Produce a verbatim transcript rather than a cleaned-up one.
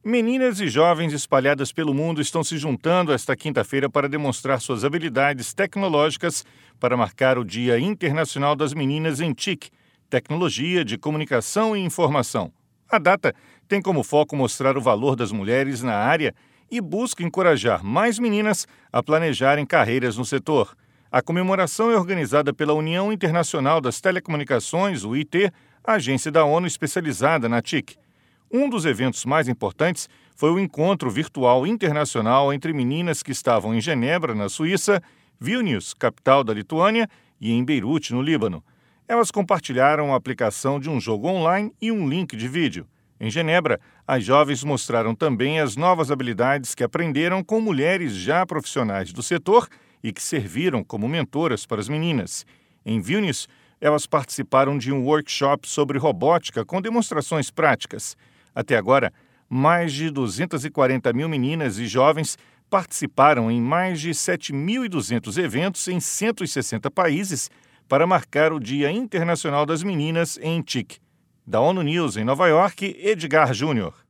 Meninas e jovens espalhadas pelo mundo estão se juntando esta quinta-feira para demonstrar suas habilidades tecnológicas para marcar o Dia Internacional das Meninas em T I C, Tecnologia de Comunicação e Informação. A data tem como foco mostrar o valor das mulheres na área e busca encorajar mais meninas a planejarem carreiras no setor. A comemoração é organizada pela União Internacional das Telecomunicações, o I T, a agência da ONU especializada na T I C. Um dos eventos mais importantes foi o encontro virtual internacional entre meninas que estavam em Genebra, na Suíça, Vilnius, capital da Lituânia, e em Beirute, no Líbano. Elas compartilharam a aplicação de um jogo online e um link de vídeo. Em Genebra, as jovens mostraram também as novas habilidades que aprenderam com mulheres já profissionais do setor e que serviram como mentoras para as meninas. Em Vilnius, elas participaram de um workshop sobre robótica com demonstrações práticas. Até agora, mais de duzentas e quarenta mil meninas e jovens participaram em mais de sete mil e duzentos eventos em cento e sessenta países para marcar o Dia Internacional das Meninas em T I C. Da ONU News em Nova York, Edgar Júnior.